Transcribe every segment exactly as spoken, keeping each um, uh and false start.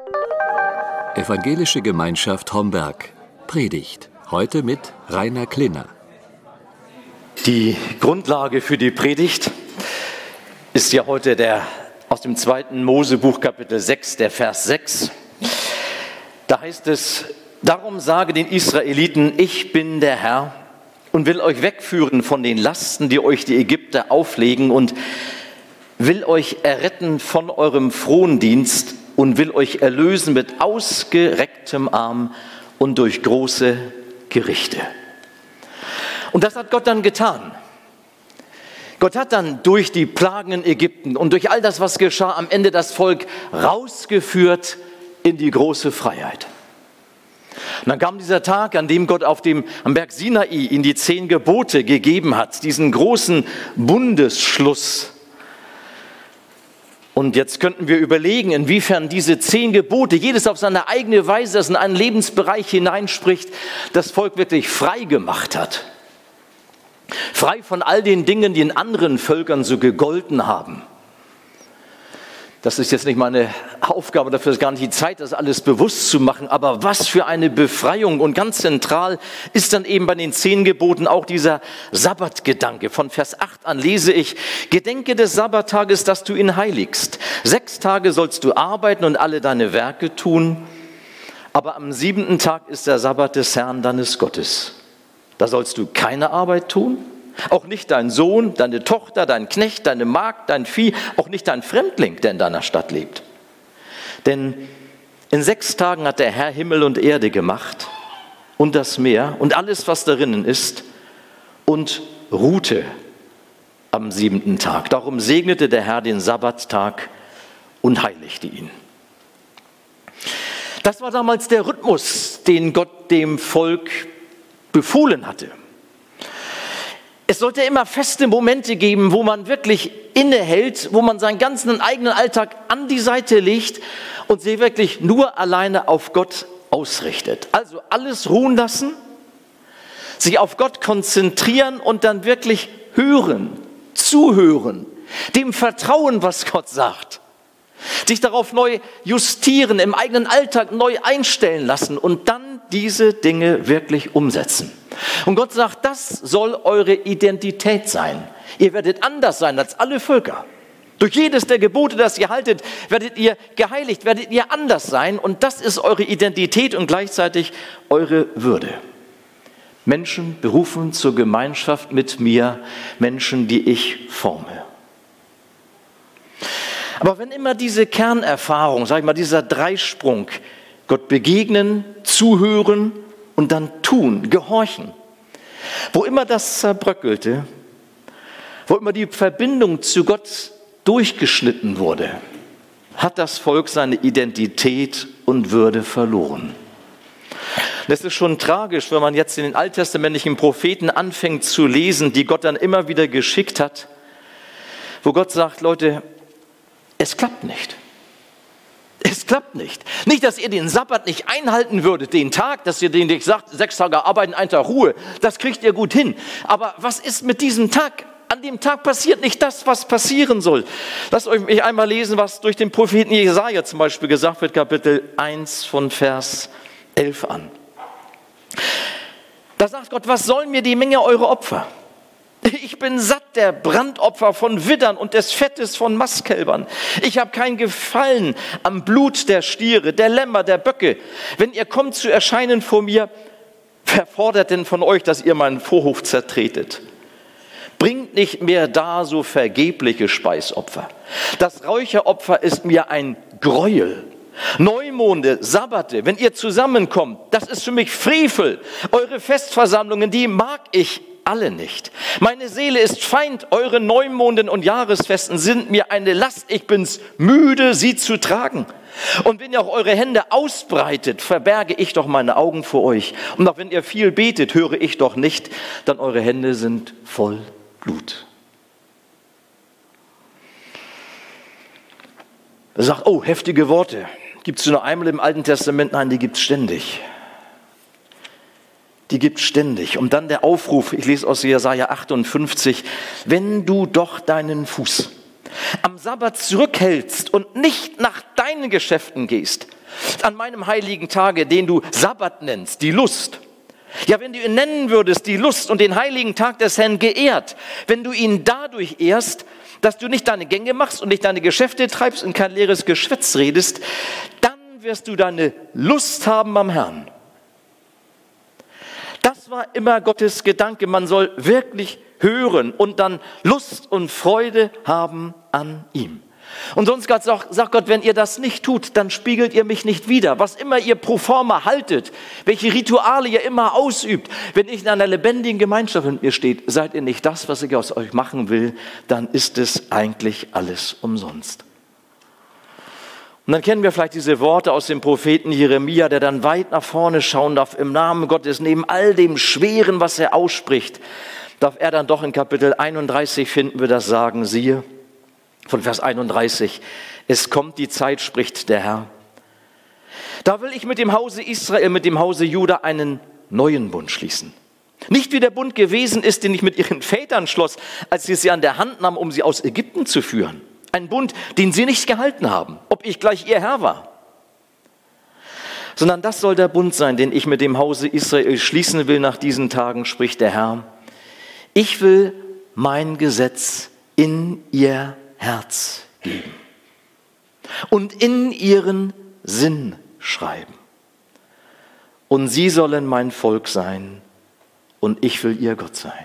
Evangelische Gemeinschaft Homberg. Predigt. Heute mit Rainer Klinner. Die Grundlage für die Predigt ist ja heute der aus dem zweiten Mosebuch Kapitel sechs, der Vers sechs. Da heißt es: Darum sage den Israeliten, ich bin der Herr und will euch wegführen von den Lasten, die euch die Ägypter auflegen, und will euch erretten von eurem Frondienst und will euch erlösen mit ausgerecktem Arm und durch große Gerichte. Und das hat Gott dann getan. Gott hat dann durch die Plagen in Ägypten und durch all das, was geschah, am Ende das Volk rausgeführt in die große Freiheit. Und dann kam dieser Tag, an dem Gott auf dem, am Berg Sinai ihnen die zehn Gebote gegeben hat, diesen großen Bundesschluss. Und jetzt könnten wir überlegen, inwiefern diese zehn Gebote, jedes auf seine eigene Weise, das in einen Lebensbereich hineinspricht, das Volk wirklich frei gemacht hat. Frei von all den Dingen, die in anderen Völkern so gegolten haben. Das ist jetzt nicht meine Aufgabe, dafür ist gar nicht die Zeit, das alles bewusst zu machen. Aber was für eine Befreiung! Und ganz zentral ist dann eben bei den zehn Geboten auch dieser Sabbatgedanke. Von Vers acht an lese ich: Gedenke des Sabbattages, dass du ihn heiligst. Sechs Tage sollst du arbeiten und alle deine Werke tun. Aber am siebenten Tag ist der Sabbat des Herrn, deines Gottes. Da sollst du keine Arbeit tun. Auch nicht dein Sohn, deine Tochter, dein Knecht, deine Magd, dein Vieh, auch nicht dein Fremdling, der in deiner Stadt lebt. Denn in sechs Tagen hat der Herr Himmel und Erde gemacht und das Meer und alles, was darinnen ist, und ruhte am siebenten Tag. Darum segnete der Herr den Sabbattag und heiligte ihn. Das war damals der Rhythmus, den Gott dem Volk befohlen hatte. Es sollte immer feste Momente geben, wo man wirklich innehält, wo man seinen ganzen eigenen Alltag an die Seite legt und sich wirklich nur alleine auf Gott ausrichtet. Also alles ruhen lassen, sich auf Gott konzentrieren und dann wirklich hören, zuhören, dem vertrauen, was Gott sagt. Sich darauf neu justieren, im eigenen Alltag neu einstellen lassen und dann diese Dinge wirklich umsetzen. Und Gott sagt, das soll eure Identität sein. Ihr werdet anders sein als alle Völker. Durch jedes der Gebote, das ihr haltet, werdet ihr geheiligt, werdet ihr anders sein. Und das ist eure Identität und gleichzeitig eure Würde. Menschen berufen zur Gemeinschaft mit mir, Menschen, die ich forme. Aber wenn immer diese Kernerfahrung, sag ich mal, dieser Dreisprung, Gott begegnen, zuhören und dann tun, gehorchen, wo immer das zerbröckelte, wo immer die Verbindung zu Gott durchgeschnitten wurde, hat das Volk seine Identität und Würde verloren. Das ist schon tragisch, wenn man jetzt in den alttestamentlichen Propheten anfängt zu lesen, die Gott dann immer wieder geschickt hat, wo Gott sagt, Leute, es klappt nicht. Es klappt nicht. Nicht, dass ihr den Sabbat nicht einhalten würdet, den Tag, dass ihr den nicht sagt, sechs Tage arbeiten, ein Tag Ruhe. Das kriegt ihr gut hin. Aber was ist mit diesem Tag? An dem Tag passiert nicht das, was passieren soll. Lasst euch mich einmal lesen, was durch den Propheten Jesaja zum Beispiel gesagt wird, Kapitel eins von Vers elf an. Da sagt Gott, was sollen mir die Menge eurer Opfer? Ich bin satt der Brandopfer von Widdern und des Fettes von Mastkälbern. Ich habe kein Gefallen am Blut der Stiere, der Lämmer, der Böcke. Wenn ihr kommt zu erscheinen vor mir, wer fordert denn von euch, dass ihr meinen Vorhof zertretet? Bringt nicht mehr da so vergebliche Speisopfer. Das Räucheropfer ist mir ein Gräuel. Neumonde, Sabbate, wenn ihr zusammenkommt, das ist für mich Frevel. Eure Festversammlungen, die mag ich alle nicht. Meine Seele ist Feind, eure Neumonden und Jahresfesten sind mir eine Last. Ich bin's müde, sie zu tragen. Und wenn ihr auch eure Hände ausbreitet, verberge ich doch meine Augen vor euch. Und auch wenn ihr viel betet, höre ich doch nicht, denn eure Hände sind voll Blut. Er sagt, oh, heftige Worte. Gibt es nur einmal im Alten Testament? Nein, die gibt es ständig. Die gibt es ständig. Und dann der Aufruf, ich lese aus Jesaja achtundfünfzig, wenn du doch deinen Fuß am Sabbat zurückhältst und nicht nach deinen Geschäften gehst An meinem heiligen Tage, den du Sabbat nennst, die Lust. Ja, wenn du ihn nennen würdest, die Lust und den heiligen Tag des Herrn geehrt, wenn du ihn dadurch ehrst, dass du nicht deine Gänge machst und nicht deine Geschäfte treibst und kein leeres Geschwätz redest, dann wirst du deine Lust haben am Herrn. Das war immer Gottes Gedanke. Man soll wirklich hören und dann Lust und Freude haben an ihm. Und sonst sagt Gott, wenn ihr das nicht tut, dann spiegelt ihr mich nicht wider. Was immer ihr pro forma haltet, welche Rituale ihr immer ausübt, wenn ich in einer lebendigen Gemeinschaft mit mir steht, seid ihr nicht das, was ich aus euch machen will, dann ist es eigentlich alles umsonst. Und dann kennen wir vielleicht diese Worte aus dem Propheten Jeremia, der dann weit nach vorne schauen darf, im Namen Gottes, neben all dem Schweren, was er ausspricht, darf er dann doch in Kapitel einunddreißig finden wir das Sagen, siehe, von Vers einunddreißig, es kommt die Zeit, spricht der Herr. Da will ich mit dem Hause Israel, mit dem Hause Juda einen neuen Bund schließen. Nicht wie der Bund gewesen ist, den ich mit ihren Vätern schloss, als ich sie an der Hand nahm, um sie aus Ägypten zu führen. Ein Bund, den sie nicht gehalten haben, ob ich gleich ihr Herr war. Sondern das soll der Bund sein, den ich mit dem Hause Israel schließen will nach diesen Tagen, spricht der Herr. Ich will mein Gesetz in ihr Herz geben und in ihren Sinn schreiben. Und sie sollen mein Volk sein und ich will ihr Gott sein.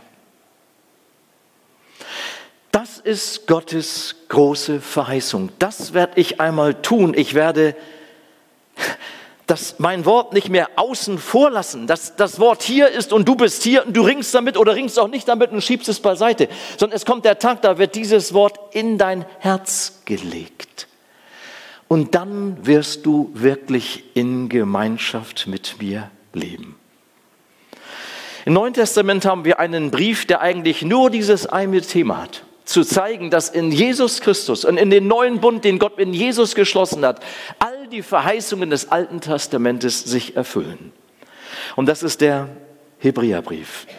Das ist Gottes große Verheißung. Das werde ich einmal tun. Ich werde das, mein Wort nicht mehr außen vor lassen, dass das Wort hier ist und du bist hier und du ringst damit oder ringst auch nicht damit und schiebst es beiseite, sondern es kommt der Tag, da wird dieses Wort in dein Herz gelegt. Und dann wirst du wirklich in Gemeinschaft mit mir leben. Im Neuen Testament haben wir einen Brief, der eigentlich nur dieses eine Thema hat. Zu zeigen, dass in Jesus Christus und in den neuen Bund, den Gott in Jesus geschlossen hat, all die Verheißungen des Alten Testamentes sich erfüllen. Und das ist der Hebräerbrief.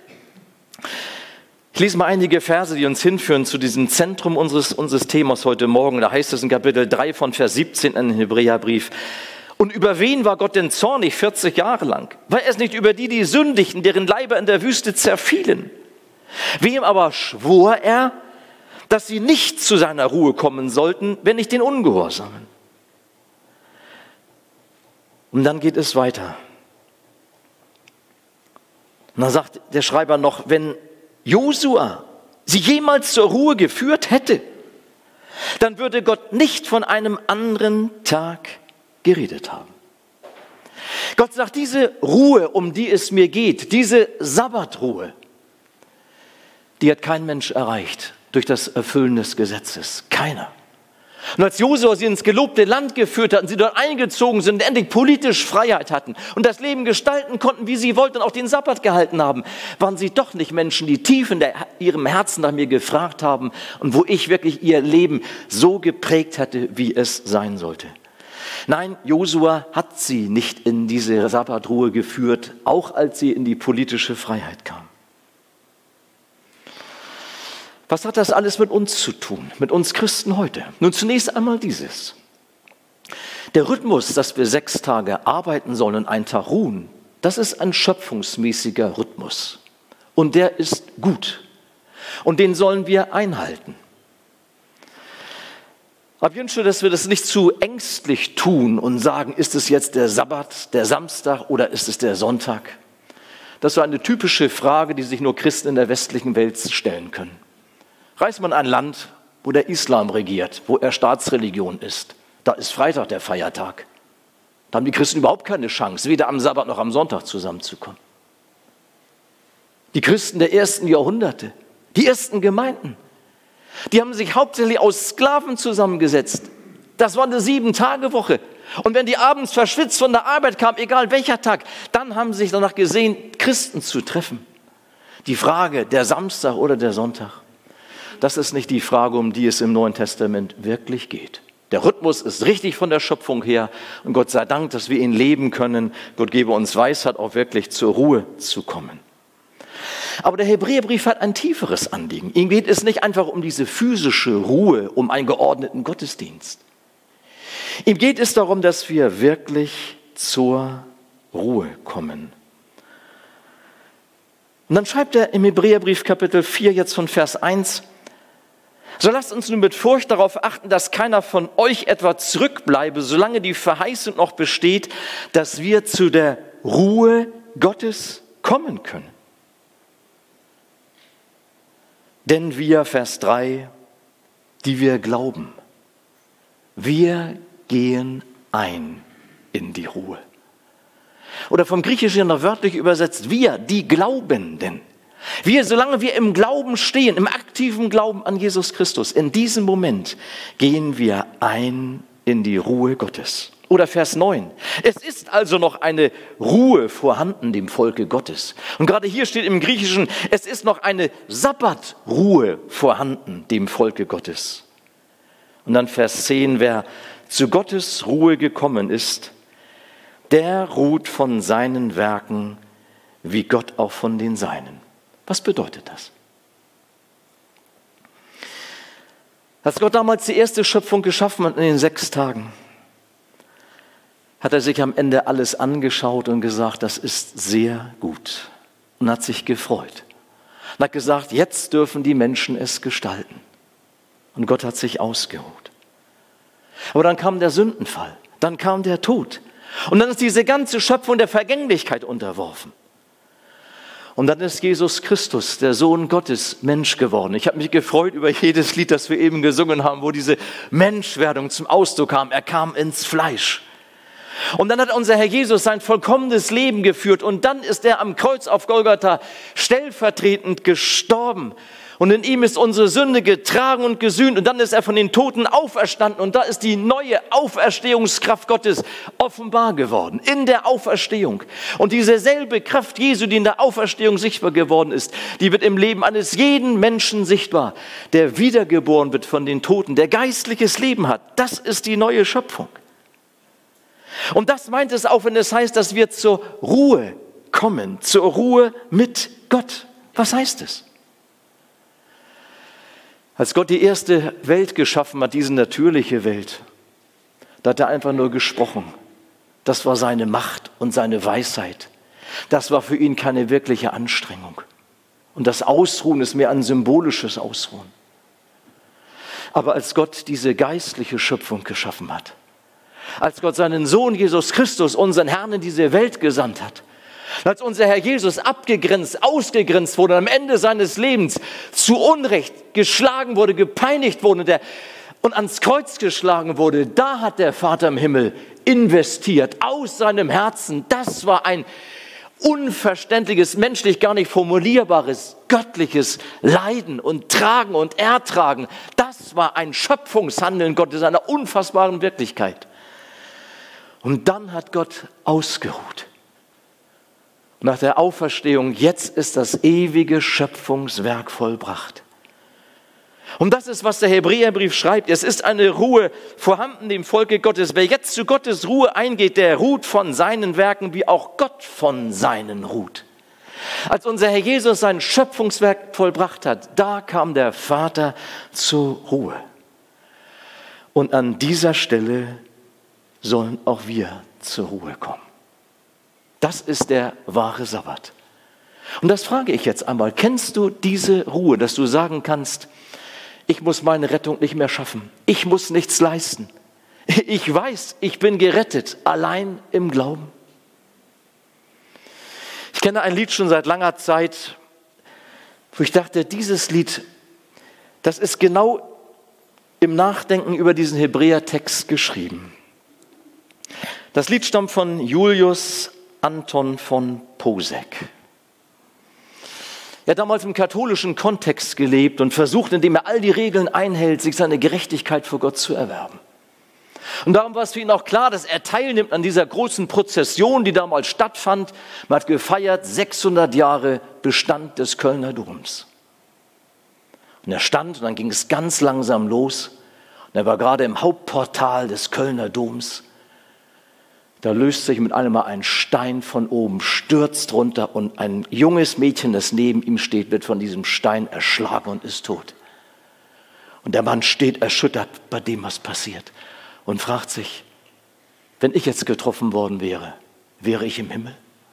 Ich lese mal einige Verse, die uns hinführen zu diesem Zentrum unseres, unseres Themas heute Morgen. Da heißt es in Kapitel drei von Vers siebzehn in den Hebräerbrief. Und über wen war Gott denn zornig vierzig Jahre lang? War es nicht über die, die sündigten, deren Leiber in der Wüste zerfielen? Wem aber schwor er, dass sie nicht zu seiner Ruhe kommen sollten, wenn nicht den Ungehorsamen? Und dann geht es weiter. Und dann sagt der Schreiber noch, wenn Josua sie jemals zur Ruhe geführt hätte, dann würde Gott nicht von einem anderen Tag geredet haben. Gott sagt, diese Ruhe, um die es mir geht, diese Sabbatruhe, die hat kein Mensch erreicht durch das Erfüllen des Gesetzes. Keiner. Und als Josua sie ins gelobte Land geführt hat und sie dort eingezogen sind und endlich politisch Freiheit hatten und das Leben gestalten konnten, wie sie wollten und auch den Sabbat gehalten haben, waren sie doch nicht Menschen, die tief in der, ihrem Herzen nach mir gefragt haben und wo ich wirklich ihr Leben so geprägt hatte, wie es sein sollte. Nein, Josua hat sie nicht in diese Sabbatruhe geführt, auch als sie in die politische Freiheit kam. Was hat das alles mit uns zu tun, mit uns Christen heute? Nun zunächst einmal dieses. Der Rhythmus, dass wir sechs Tage arbeiten sollen und einen Tag ruhen, das ist ein schöpfungsmäßiger Rhythmus. Und der ist gut. Und den sollen wir einhalten. Aber ich wünsche, dass wir das nicht zu ängstlich tun und sagen, ist es jetzt der Sabbat, der Samstag oder ist es der Sonntag? Das ist so eine typische Frage, die sich nur Christen in der westlichen Welt stellen können. Reist man ein Land, wo der Islam regiert, wo er Staatsreligion ist, da ist Freitag der Feiertag. Da haben die Christen überhaupt keine Chance, weder am Sabbat noch am Sonntag zusammenzukommen. Die Christen der ersten Jahrhunderte, die ersten Gemeinden, die haben sich hauptsächlich aus Sklaven zusammengesetzt. Das war eine Sieben-Tage-Woche. Und wenn die abends verschwitzt von der Arbeit kamen, egal welcher Tag, dann haben sie sich danach gesehen, Christen zu treffen. Die Frage, der Samstag oder der Sonntag, das ist nicht die Frage, um die es im Neuen Testament wirklich geht. Der Rhythmus ist richtig von der Schöpfung her und Gott sei Dank, dass wir ihn leben können. Gott gebe uns Weisheit, auch wirklich zur Ruhe zu kommen. Aber der Hebräerbrief hat ein tieferes Anliegen. Ihm geht es nicht einfach um diese physische Ruhe, um einen geordneten Gottesdienst. Ihm geht es darum, dass wir wirklich zur Ruhe kommen. Und dann schreibt er im Hebräerbrief Kapitel vier jetzt von Vers eins, so lasst uns nun mit Furcht darauf achten, dass keiner von euch etwa zurückbleibe, solange die Verheißung noch besteht, dass wir zu der Ruhe Gottes kommen können. Denn wir, Vers drei, die wir glauben, wir gehen ein in die Ruhe. Oder vom Griechischen noch wörtlich übersetzt, wir, die Glaubenden. Wir, solange wir im Glauben stehen, im aktiven Glauben an Jesus Christus, in diesem Moment gehen wir ein in die Ruhe Gottes. Oder Vers neun. Es ist also noch eine Ruhe vorhanden dem Volke Gottes. Und gerade hier steht im Griechischen, es ist noch eine Sabbatruhe vorhanden dem Volke Gottes. Und dann Vers zehn, wer zu Gottes Ruhe gekommen ist, der ruht von seinen Werken, wie Gott auch von den Seinen. Was bedeutet das? Als Gott damals die erste Schöpfung geschaffen hat in den sechs Tagen, hat er sich am Ende alles angeschaut und gesagt, das ist sehr gut. Und hat sich gefreut. Und hat gesagt, jetzt dürfen die Menschen es gestalten. Und Gott hat sich ausgeruht. Aber dann kam der Sündenfall, dann kam der Tod. Und dann ist diese ganze Schöpfung der Vergänglichkeit unterworfen. Und dann ist Jesus Christus, der Sohn Gottes, Mensch geworden. Ich habe mich gefreut über jedes Lied, das wir eben gesungen haben, wo diese Menschwerdung zum Ausdruck kam. Er kam ins Fleisch. Und dann hat unser Herr Jesus sein vollkommenes Leben geführt. Und dann ist er am Kreuz auf Golgatha stellvertretend gestorben. Und in ihm ist unsere Sünde getragen und gesühnt. Und dann ist er von den Toten auferstanden. Und da ist die neue Auferstehungskraft Gottes offenbar geworden. In der Auferstehung. Und diese selbe Kraft Jesu, die in der Auferstehung sichtbar geworden ist, die wird im Leben eines jeden Menschen sichtbar, der wiedergeboren wird von den Toten, der geistliches Leben hat. Das ist die neue Schöpfung. Und das meint es auch, wenn es heißt, dass wir zur Ruhe kommen. Zur Ruhe mit Gott. Was heißt es? Als Gott die erste Welt geschaffen hat, diese natürliche Welt, da hat er einfach nur gesprochen. Das war seine Macht und seine Weisheit. Das war für ihn keine wirkliche Anstrengung. Und das Ausruhen ist mehr ein symbolisches Ausruhen. Aber als Gott diese geistliche Schöpfung geschaffen hat, als Gott seinen Sohn Jesus Christus, unseren Herrn, in diese Welt gesandt hat, als unser Herr Jesus abgegrenzt, ausgegrenzt wurde, am Ende seines Lebens zu Unrecht geschlagen wurde, gepeinigt wurde der, und ans Kreuz geschlagen wurde, da hat der Vater im Himmel investiert, aus seinem Herzen. Das war ein unverständliches, menschlich gar nicht formulierbares, göttliches Leiden und Tragen und Ertragen. Das war ein Schöpfungshandeln Gottes, einer unfassbaren Wirklichkeit. Und dann hat Gott ausgeruht. Nach der Auferstehung, jetzt ist das ewige Schöpfungswerk vollbracht. Und das ist, was der Hebräerbrief schreibt. Es ist eine Ruhe vorhanden dem Volke Gottes. Wer jetzt zu Gottes Ruhe eingeht, der ruht von seinen Werken, wie auch Gott von seinen ruht. Als unser Herr Jesus sein Schöpfungswerk vollbracht hat, da kam der Vater zur Ruhe. Und an dieser Stelle sollen auch wir zur Ruhe kommen. Das ist der wahre Sabbat. Und das frage ich jetzt einmal. Kennst du diese Ruhe, dass du sagen kannst, ich muss meine Rettung nicht mehr schaffen. Ich muss nichts leisten. Ich weiß, ich bin gerettet, allein im Glauben. Ich kenne ein Lied schon seit langer Zeit, wo ich dachte, dieses Lied, das ist genau im Nachdenken über diesen Hebräertext geschrieben. Das Lied stammt von Julius Anton von Posek. Er hat damals im katholischen Kontext gelebt und versucht, indem er all die Regeln einhält, sich seine Gerechtigkeit vor Gott zu erwerben. Und darum war es für ihn auch klar, dass er teilnimmt an dieser großen Prozession, die damals stattfand. Man hat gefeiert, sechshundert Jahre Bestand des Kölner Doms. Und er stand und dann ging es ganz langsam los. Und er war gerade im Hauptportal des Kölner Doms. Da löst sich mit einem Mal ein Stein von oben, stürzt runter und ein junges Mädchen, das neben ihm steht, wird von diesem Stein erschlagen und ist tot. Und der Mann steht erschüttert bei dem, was passiert und fragt sich, wenn ich jetzt getroffen worden wäre, wäre ich im Himmel?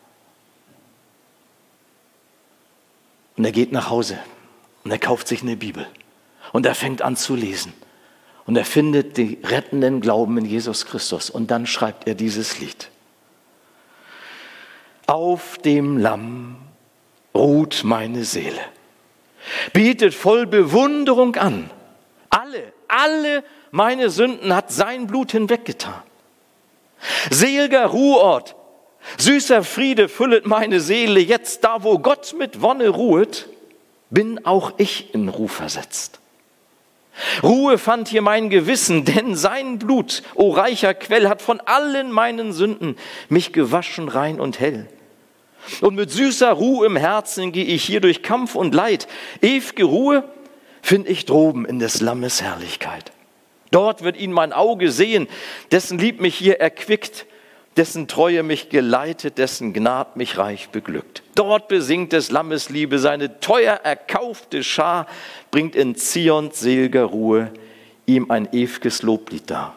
Und er geht nach Hause und er kauft sich eine Bibel und er fängt an zu lesen und er findet den rettenden Glauben in Jesus Christus und dann schreibt er dieses Lied. Auf dem Lamm ruht meine Seele, bietet voll Bewunderung an. Alle, alle meine Sünden hat sein Blut hinweggetan. Seliger Ruheort, süßer Friede füllet meine Seele, jetzt da, wo Gott mit Wonne ruhet, bin auch ich in Ruhe versetzt. Ruhe fand hier mein Gewissen, denn sein Blut, o reicher Quell, hat von allen meinen Sünden mich gewaschen rein und hell. Und mit süßer Ruhe im Herzen gehe ich hier durch Kampf und Leid. Ew'ge Ruhe find ich droben in des Lammes Herrlichkeit. Dort wird ihn mein Auge sehen, dessen Lieb mich hier erquickt, dessen Treue mich geleitet, dessen Gnad mich reich beglückt. Dort besingt des Lammes Liebe, seine teuer erkaufte Schar bringt in Zions sel'ger Ruhe ihm ein ew'ges Loblied dar.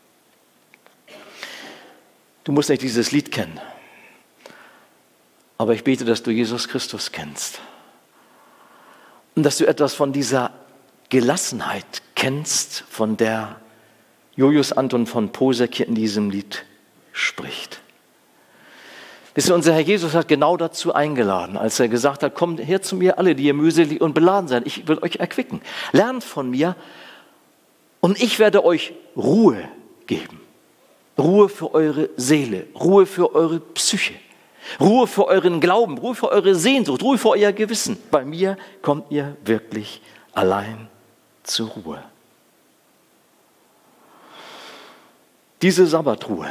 Du musst nicht dieses Lied kennen, aber ich bete, dass du Jesus Christus kennst und dass du etwas von dieser Gelassenheit kennst, von der Julius Anton von Posek hier in diesem Lied spricht. Wisst ihr, unser Herr Jesus hat genau dazu eingeladen, als er gesagt hat, kommt her zu mir alle, die ihr mühselig und beladen seid, ich will euch erquicken. Lernt von mir und ich werde euch Ruhe geben. Ruhe für eure Seele, Ruhe für eure Psyche, Ruhe für euren Glauben, Ruhe für eure Sehnsucht, Ruhe für euer Gewissen. Bei mir kommt ihr wirklich allein zur Ruhe. Diese Sabbatruhe,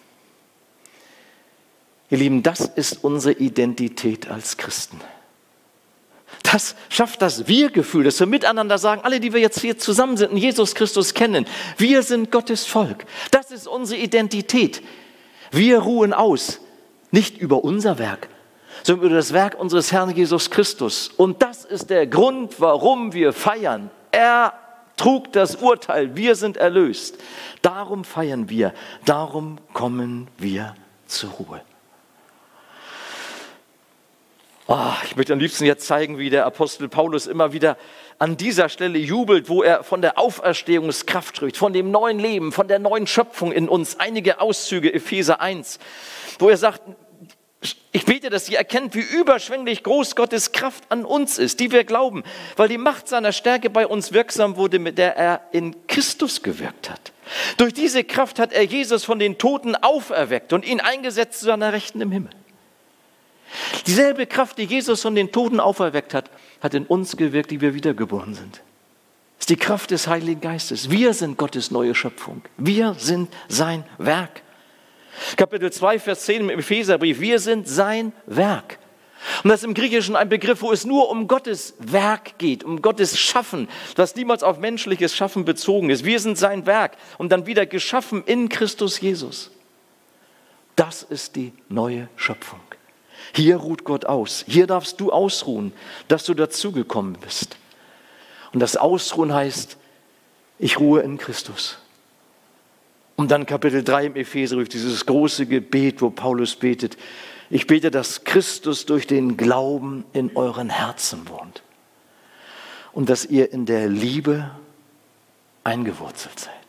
ihr Lieben, das ist unsere Identität als Christen. Das schafft das Wir-Gefühl, dass wir miteinander sagen, alle, die wir jetzt hier zusammen sind und Jesus Christus kennen, wir sind Gottes Volk. Das ist unsere Identität. Wir ruhen aus, nicht über unser Werk, sondern über das Werk unseres Herrn Jesus Christus. Und das ist der Grund, warum wir feiern. Er trug das Urteil, wir sind erlöst. Darum feiern wir, darum kommen wir zur Ruhe. Oh, ich möchte am liebsten jetzt zeigen, wie der Apostel Paulus immer wieder an dieser Stelle jubelt, wo er von der Auferstehungskraft spricht, von dem neuen Leben, von der neuen Schöpfung in uns. Einige Auszüge, Epheser eins, wo er sagt, ich bete, dass ihr erkennt, wie überschwänglich groß Gottes Kraft an uns ist, die wir glauben, weil die Macht seiner Stärke bei uns wirksam wurde, mit der er in Christus gewirkt hat. Durch diese Kraft hat er Jesus von den Toten auferweckt und ihn eingesetzt zu seiner Rechten im Himmel. Dieselbe Kraft, die Jesus von den Toten auferweckt hat, hat in uns gewirkt, die wir wiedergeboren sind. Das ist die Kraft des Heiligen Geistes. Wir sind Gottes neue Schöpfung. Wir sind sein Werk. Kapitel zwei, Vers zehn im Epheserbrief. Wir sind sein Werk. Und das ist im Griechischen ein Begriff, wo es nur um Gottes Werk geht, um Gottes Schaffen, das niemals auf menschliches Schaffen bezogen ist. Wir sind sein Werk und dann wieder geschaffen in Christus Jesus. Das ist die neue Schöpfung. Hier ruht Gott aus. Hier darfst du ausruhen, dass du dazugekommen bist. Und das Ausruhen heißt, ich ruhe in Christus. Und dann Kapitel drei im Epheserbrief, dieses große Gebet, wo Paulus betet. Ich bete, dass Christus durch den Glauben in euren Herzen wohnt. Und dass ihr in der Liebe eingewurzelt seid.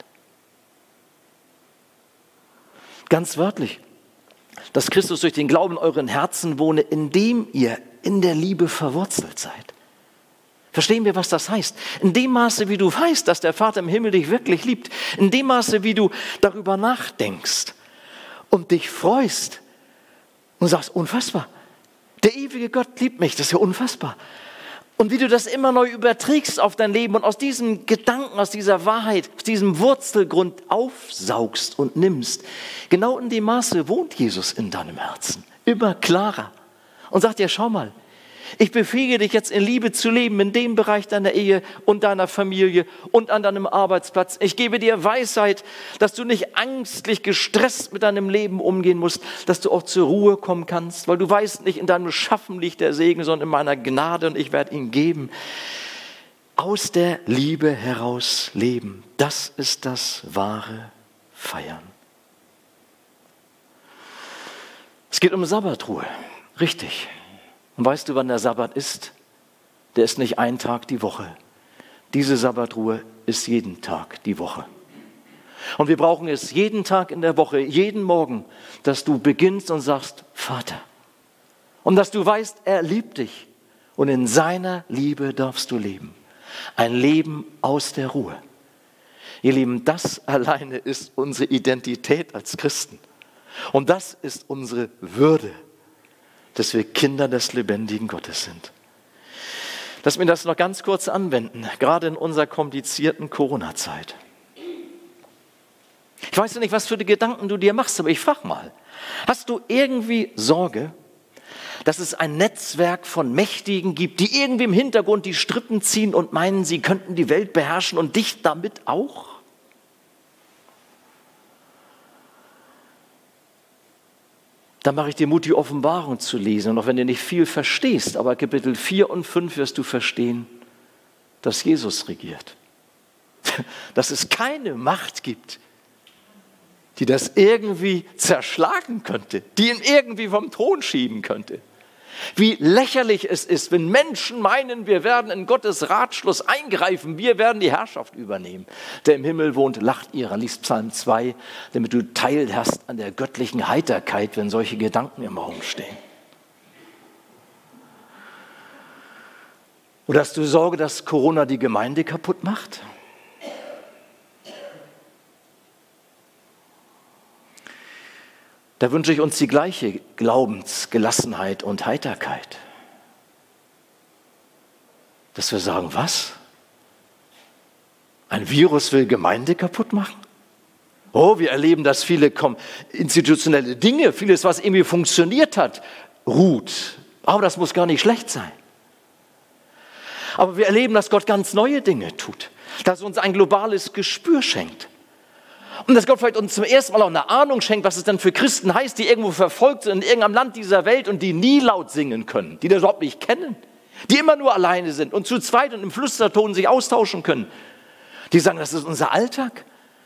Ganz wörtlich. Dass Christus durch den Glauben in euren Herzen wohne, indem ihr in der Liebe verwurzelt seid. Verstehen wir, was das heißt? In dem Maße, wie du weißt, dass der Vater im Himmel dich wirklich liebt, in dem Maße, wie du darüber nachdenkst und dich freust und sagst, unfassbar, der ewige Gott liebt mich, das ist ja unfassbar. Und wie du das immer neu überträgst auf dein Leben und aus diesem Gedanken, aus dieser Wahrheit, aus diesem Wurzelgrund aufsaugst und nimmst. Genau in dem Maße wohnt Jesus in deinem Herzen. Immer klarer. Und sagt dir, schau mal, ich befähige dich jetzt in Liebe zu leben in dem Bereich deiner Ehe und deiner Familie und an deinem Arbeitsplatz. Ich gebe dir Weisheit, dass du nicht angstlich gestresst mit deinem Leben umgehen musst, dass du auch zur Ruhe kommen kannst, weil du weißt, nicht in deinem Schaffen liegt der Segen, sondern in meiner Gnade und ich werde ihn geben. Aus der Liebe heraus leben, das ist das wahre Feiern. geht um Sabbatruhe, richtig. Und weißt du, wann der Sabbat ist? Der ist nicht ein Tag die Woche. Diese Sabbatruhe ist jeden Tag die Woche. Und wir brauchen es jeden Tag in der Woche, jeden Morgen, dass du beginnst und sagst, Vater. Und dass du weißt, er liebt dich. Und in seiner Liebe darfst du leben. Ein Leben aus der Ruhe. Ihr Lieben, das alleine ist unsere Identität als Christen. Und das ist unsere Würde, dass wir Kinder des lebendigen Gottes sind. Lass mich das noch ganz kurz anwenden, gerade in unserer komplizierten Corona-Zeit. Ich weiß ja nicht, was für die Gedanken du dir machst, aber ich frage mal, hast du irgendwie Sorge, dass es ein Netzwerk von Mächtigen gibt, die irgendwie im Hintergrund die Strippen ziehen und meinen, sie könnten die Welt beherrschen und dich damit auch? Dann mache ich dir Mut, die Offenbarung zu lesen. Und auch wenn du nicht viel verstehst, aber Kapitel vier und fünf wirst du verstehen, dass Jesus regiert. Dass es keine Macht gibt, die das irgendwie zerschlagen könnte, die ihn irgendwie vom Thron schieben könnte. Wie lächerlich es ist, wenn Menschen meinen, wir werden in Gottes Ratschluss eingreifen, wir werden die Herrschaft übernehmen. Der im Himmel wohnt, lacht ihrer, liest Psalm zwei, damit du Teil hast an der göttlichen Heiterkeit, wenn solche Gedanken im Raum stehen. Oder hast du Sorge, dass Corona die Gemeinde kaputt macht? Da wünsche ich uns die gleiche Glaubensgelassenheit und Heiterkeit. Dass wir sagen, was? Ein Virus will Gemeinde kaputt machen? Oh, wir erleben, dass viele institutionelle Dinge, vieles, was irgendwie funktioniert hat, ruht. Aber das muss gar nicht schlecht sein. Aber wir erleben, dass Gott ganz neue Dinge tut. Dass er uns ein globales Gespür schenkt. Und dass Gott vielleicht uns zum ersten Mal auch eine Ahnung schenkt, was es denn für Christen heißt, die irgendwo verfolgt sind in irgendeinem Land dieser Welt und die nie laut singen können, die das überhaupt nicht kennen, die immer nur alleine sind und zu zweit und im Flüsterton sich austauschen können. Die sagen, das ist unser Alltag.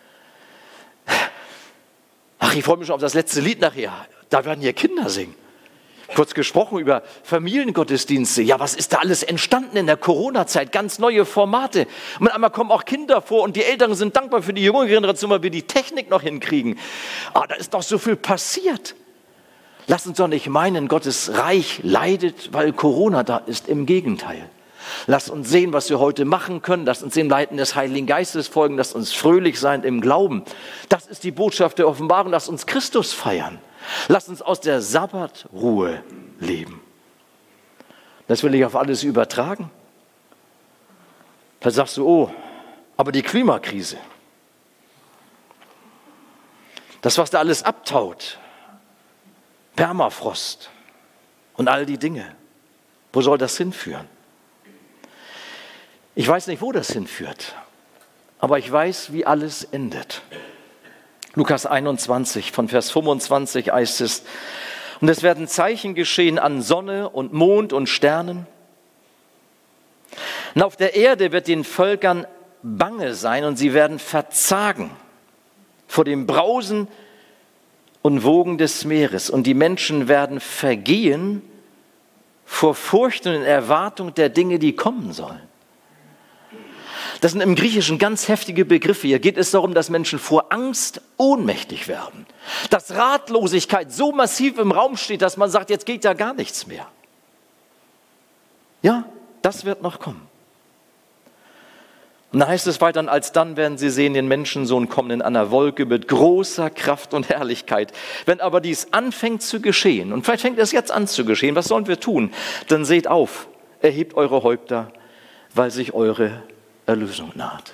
Ach, ich freue mich schon auf das letzte Lied nachher. Da werden hier Kinder singen. Kurz gesprochen über Familiengottesdienste. Ja, was ist da alles entstanden in der Corona-Zeit? Ganz neue Formate. Und einmal kommen auch Kinder vor und die Eltern sind dankbar für die junge Generation, weil wir die Technik noch hinkriegen. Aber da ist doch so viel passiert. Lass uns doch nicht meinen, Gottes Reich leidet, weil Corona da ist. Im Gegenteil. Lass uns sehen, was wir heute machen können. Lass uns dem Leiten des Heiligen Geistes folgen. Lass uns fröhlich sein im Glauben. Das ist die Botschaft der Offenbarung. Lass uns Christus feiern. Lass uns aus der Sabbatruhe leben. Das will ich auf alles übertragen. Da sagst du, oh, aber die Klimakrise, das, was da alles abtaut, Permafrost und all die Dinge, wo soll das hinführen? Ich weiß nicht, wo das hinführt, aber ich weiß, wie alles endet. Lukas einundzwanzig, von Vers fünfundzwanzig heißt es, und es werden Zeichen geschehen an Sonne und Mond und Sternen. Und auf der Erde wird den Völkern bange sein und sie werden verzagen vor dem Brausen und Wogen des Meeres. Und die Menschen werden vergehen vor Furcht und in Erwartung der Dinge, die kommen sollen. Das sind im Griechischen ganz heftige Begriffe. Hier geht es darum, dass Menschen vor Angst ohnmächtig werden. Dass Ratlosigkeit so massiv im Raum steht, dass man sagt, jetzt geht ja gar nichts mehr. Ja, das wird noch kommen. Und da heißt es weiter, alsdann werden sie sehen den Menschensohn kommen in einer Wolke mit großer Kraft und Herrlichkeit. Wenn aber dies anfängt zu geschehen, und vielleicht fängt es jetzt an zu geschehen, was sollen wir tun? Dann seht auf, erhebt eure Häupter, weil sich eure Erlösung naht.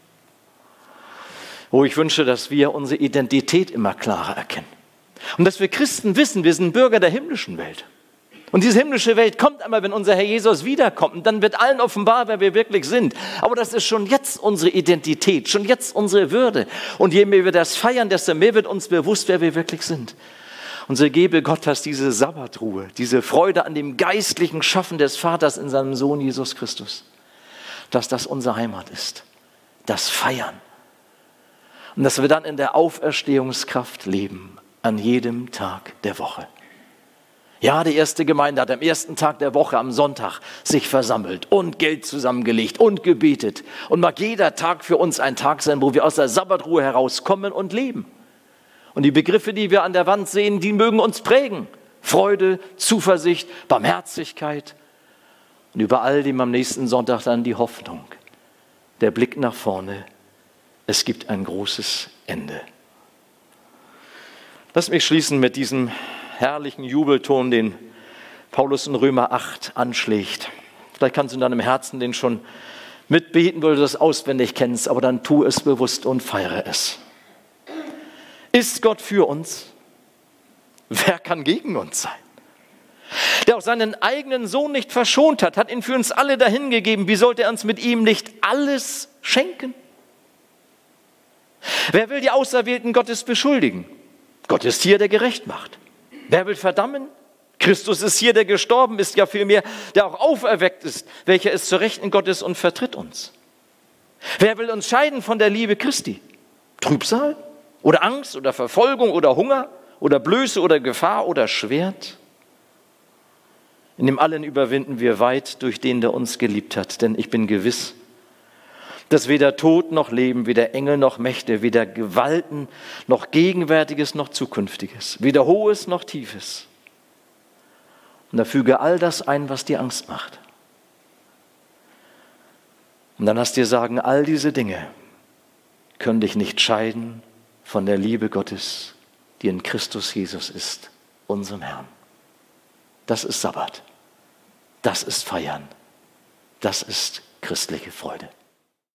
Oh, ich wünsche, dass wir unsere Identität immer klarer erkennen. Und dass wir Christen wissen, wir sind Bürger der himmlischen Welt. Und diese himmlische Welt kommt einmal, wenn unser Herr Jesus wiederkommt. Und dann wird allen offenbar, wer wir wirklich sind. Aber das ist schon jetzt unsere Identität, schon jetzt unsere Würde. Und je mehr wir das feiern, desto mehr wird uns bewusst, wer wir wirklich sind. Und so gebe Gott, dass diese Sabbatruhe, diese Freude an dem geistlichen Schaffen des Vaters in seinem Sohn Jesus Christus, dass das unsere Heimat ist, das Feiern. Und dass wir dann in der Auferstehungskraft leben, an jedem Tag der Woche. Ja, die erste Gemeinde hat am ersten Tag der Woche, am Sonntag, sich versammelt und Geld zusammengelegt und gebetet. Und mag jeder Tag für uns ein Tag sein, wo wir aus der Sabbatruhe herauskommen und leben. Und die Begriffe, die wir an der Wand sehen, die mögen uns prägen. Freude, Zuversicht, Barmherzigkeit. Und über all dem am nächsten Sonntag dann die Hoffnung. Der Blick nach vorne. Es gibt ein großes Ende. Lass mich schließen mit diesem herrlichen Jubelton, den Paulus in Römer acht anschlägt. Vielleicht kannst du in deinem Herzen den schon mitbeten, weil du das auswendig kennst, aber dann tu es bewusst und feiere es. Ist Gott für uns? Wer kann gegen uns sein? Der auch seinen eigenen Sohn nicht verschont hat, hat ihn für uns alle dahingegeben. Wie sollte er uns mit ihm nicht alles schenken? Wer will die Auserwählten Gottes beschuldigen? Gott ist hier, der gerecht macht. Wer will verdammen? Christus ist hier, der gestorben ist, ja vielmehr, der auch auferweckt ist, welcher ist zur Rechten Gottes und vertritt uns. Wer will uns scheiden von der Liebe Christi? Trübsal oder Angst oder Verfolgung oder Hunger oder Blöße oder Gefahr oder Schwert? In dem allen überwinden wir weit durch den, der uns geliebt hat. Denn ich bin gewiss, dass weder Tod noch Leben, weder Engel noch Mächte, weder Gewalten noch Gegenwärtiges noch Zukünftiges, weder Hohes noch Tiefes. Und da füge all das ein, was dir Angst macht. Und dann hast dir sagen, all diese Dinge können dich nicht scheiden von der Liebe Gottes, die in Christus Jesus ist, unserem Herrn. Das ist Sabbat. Das ist Feiern. Das ist christliche Freude.